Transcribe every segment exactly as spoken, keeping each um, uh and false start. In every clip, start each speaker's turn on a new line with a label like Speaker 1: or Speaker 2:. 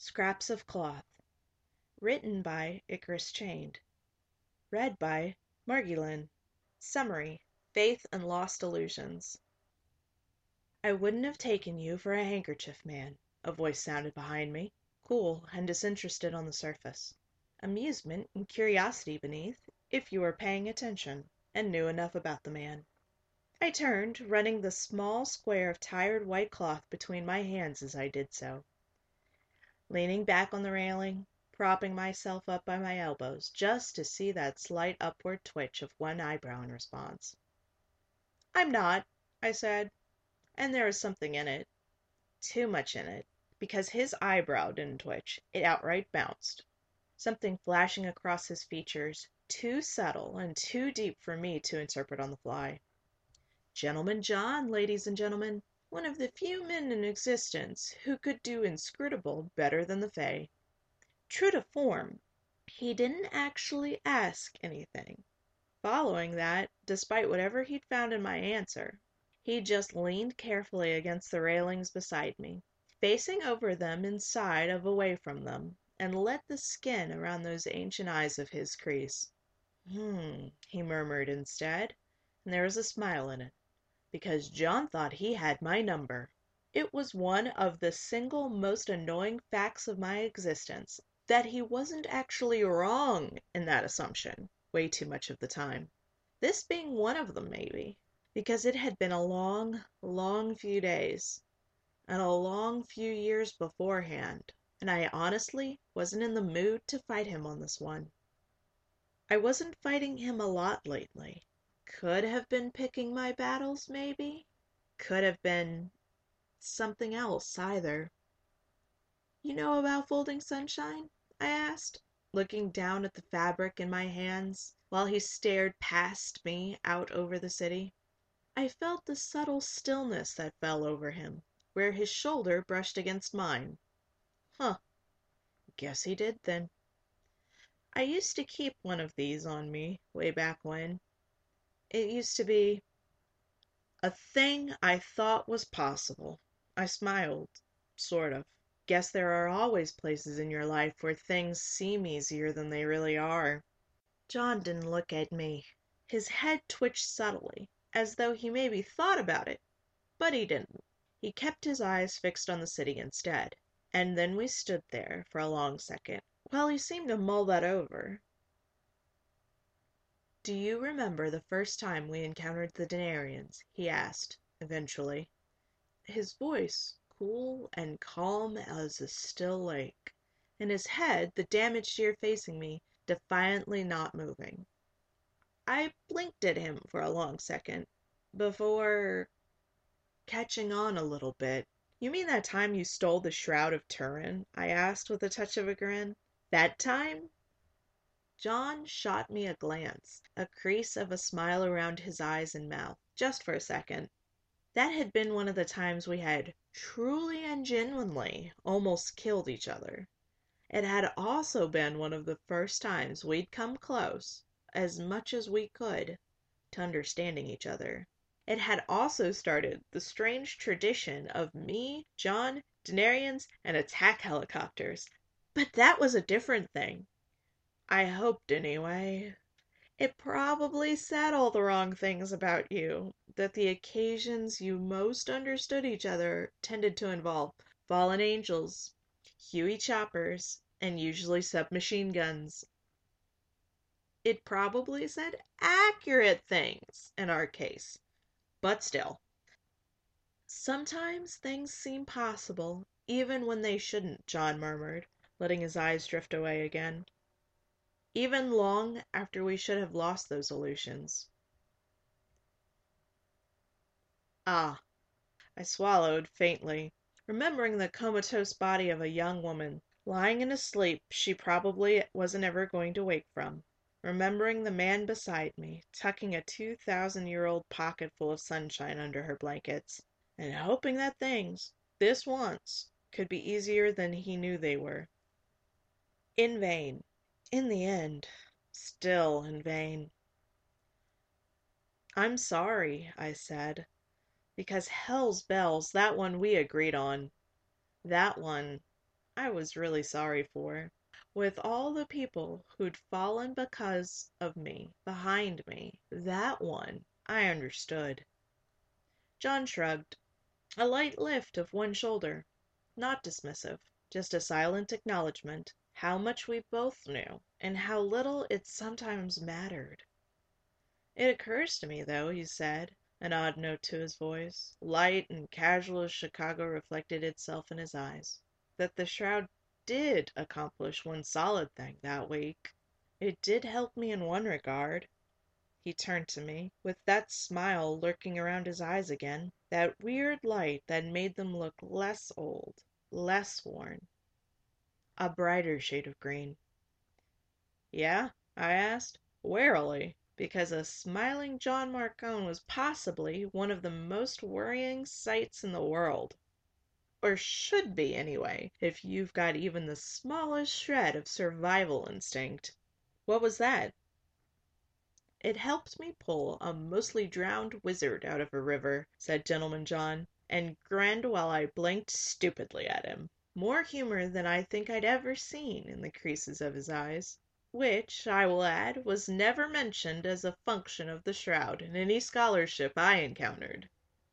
Speaker 1: Scraps of Cloth. Written by Icarus Chained. Read by Margulin. Summary. Faith and Lost Illusions. I wouldn't have taken you for a handkerchief man, a voice sounded behind me, cool and disinterested on the surface. Amusement and curiosity beneath, if you were paying attention, and knew enough about the man. I turned, running the small square of tired white cloth between my hands as I did so. Leaning back on the railing, propping myself up by my elbows just to see that slight upward twitch of one eyebrow in response. "I'm not," I said, and there was something in it. Too much in it, because his eyebrow didn't twitch, it outright bounced. Something flashing across his features, too subtle and too deep for me to interpret on the fly. Gentleman John, ladies and gentlemen, one of the few men in existence who could do inscrutable better than the Fae. True to form, he didn't actually ask anything. Following that, despite whatever he'd found in my answer, he just leaned carefully against the railings beside me, facing over them inside of away from them, and let the skin around those ancient eyes of his crease. Hmm, he murmured instead, and there was a smile in it, because John thought he had my number. It was one of the single most annoying facts of my existence that he wasn't actually wrong in that assumption way too much of the time. This being one of them, maybe, because it had been a long, long few days, and a long few years beforehand, and I honestly wasn't in the mood to fight him on this one. I wasn't fighting him a lot lately. Could have been picking my battles, maybe? Could have been something else, either. "You know about folding sunshine?" I asked, looking down at the fabric in my hands while he stared past me out over the city. I felt the subtle stillness that fell over him, where his shoulder brushed against mine. Huh. Guess he did then. I used to keep one of these on me, way back when. It used to be a thing I thought was possible. I smiled, sort of. Guess there are always places in your life where things seem easier than they really are. John didn't look at me. His head twitched subtly, as though he maybe thought about it, but he didn't. He kept his eyes fixed on the city instead, and then we stood there for a long second, while he seemed to mull that over. "Do you remember the first time we encountered the Denarians?" he asked, eventually. His voice cool and calm as a still lake, and his head, the damaged ear facing me, defiantly not moving. I blinked at him for a long second, before catching on a little bit. "You mean that time you stole the Shroud of Turin?" I asked with a touch of a grin. "That time?" John shot me a glance, a crease of a smile around his eyes and mouth, just for a second. That had been one of the times we had truly and genuinely almost killed each other. It had also been one of the first times we'd come close, as much as we could, to understanding each other. It had also started the strange tradition of me, John, Denarians, and attack helicopters. But that was a different thing. I hoped, anyway. It probably said all the wrong things about you, that the occasions you most understood each other tended to involve fallen angels, Huey choppers, and usually submachine guns. It probably said accurate things in our case, but still. "Sometimes things seem possible, even when they shouldn't," John murmured, letting his eyes drift away again. "Even long after we should have lost those illusions." Ah. I swallowed faintly, remembering the comatose body of a young woman, lying in a sleep she probably wasn't ever going to wake from. Remembering the man beside me, tucking a two thousand year old pocket full of sunshine under her blankets, and hoping that things, this once, could be easier than he knew they were. In vain. In the end. Still in vain. "I'm sorry," I said. "Because hell's bells, that one we agreed on. That one I was really sorry for. With all the people who'd fallen because of me behind me, that one I understood. John shrugged, a light lift of one shoulder, not dismissive, just a silent acknowledgment how much we both knew and how little it sometimes mattered. It occurs to me, though, he said, an odd note to his voice, light and casual as Chicago reflected itself in his eyes, that the Shroud did accomplish one solid thing that week. It did help me in one regard. He turned to me, with that smile lurking around his eyes again, that weird light that made them look less old, less worn. A brighter shade of green. Yeah? I asked, warily, because a smiling John Marcone was possibly one of the most worrying sights in the world. Or should be, anyway, if you've got even the smallest shred of survival instinct. What was that? It helped me pull a mostly drowned wizard out of a river, said Gentleman John, and grinned while I blinked stupidly at him. More humor than I think I'd ever seen in the creases of his eyes. Which, I will add, was never mentioned as a function of the Shroud in any scholarship I encountered.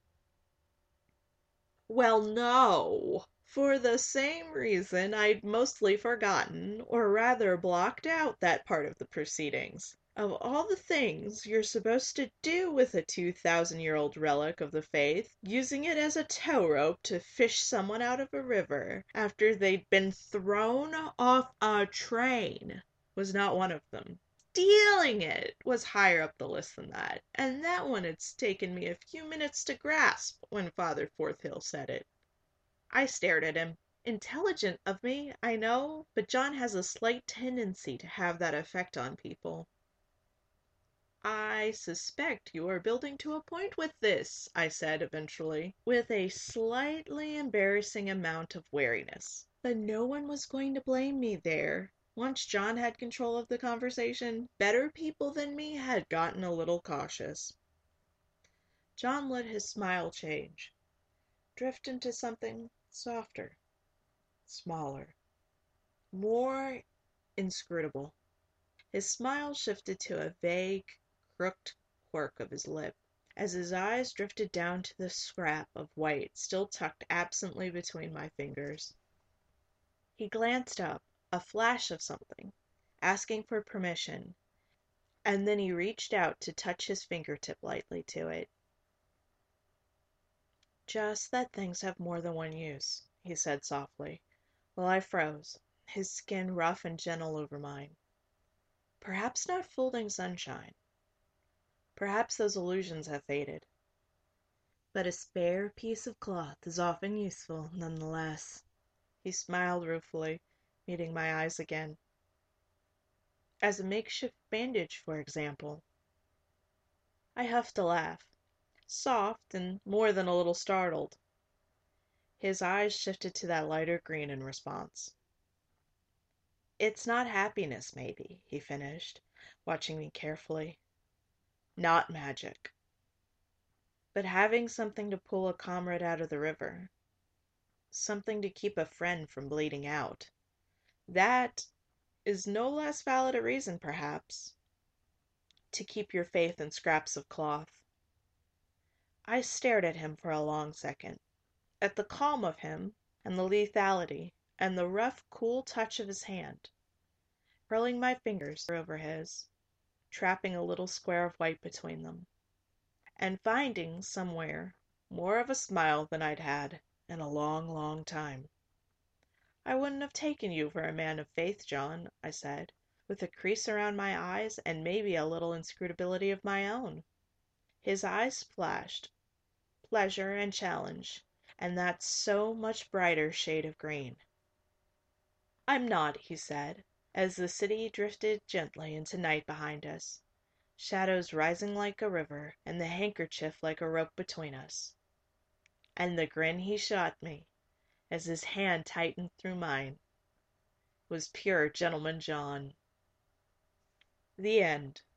Speaker 1: Well, no. For the same reason I'd mostly forgotten, or rather blocked out that part of the proceedings. Of all the things you're supposed to do with a two thousand year old relic of the faith, using it as a tow rope to fish someone out of a river after they'd been thrown off a train was not one of them. Stealing it was higher up the list than that, and that one had taken me a few minutes to grasp when Father Forthill said it. I stared at him. Intelligent of me, I know, but John has a slight tendency to have that effect on people. I suspect you are building to a point with this, I said eventually, with a slightly embarrassing amount of wariness. But no one was going to blame me there. Once John had control of the conversation, better people than me had gotten a little cautious. John let his smile change, drift into something softer, smaller, more inscrutable. His smile shifted to a vague, crooked quirk of his lip, as his eyes drifted down to the scrap of white still tucked absently between my fingers. He glanced up, a flash of something, asking for permission, and then he reached out to touch his fingertip lightly to it. Just that things have more than one use, he said softly, while I froze, his skin rough and gentle over mine. Perhaps not folding sunshine. Perhaps those illusions have faded. But a spare piece of cloth is often useful, nonetheless. He smiled ruefully, meeting my eyes again. As a makeshift bandage, for example. I huffed a laugh, soft and more than a little startled. His eyes shifted to that lighter green in response. It's not happiness, maybe, he finished, watching me carefully. Not magic. But having something to pull a comrade out of the river. Something to keep a friend from bleeding out. That is no less valid a reason, perhaps, to keep your faith in scraps of cloth. I stared at him for a long second, at the calm of him, and the lethality, and the rough, cool touch of his hand, curling my fingers over his, trapping a little square of white between them, and finding somewhere more of a smile than I'd had in a long, long time. I wouldn't have taken you for a man of faith, John, I said, with a crease around my eyes and maybe a little inscrutability of my own. His eyes flashed pleasure and challenge, and that so much brighter shade of green. I'm not, he said, as the city drifted gently into night behind us, shadows rising like a river and the handkerchief like a rope between us. And the grin he shot me, as his hand tightened through mine, was pure Gentleman John. The end.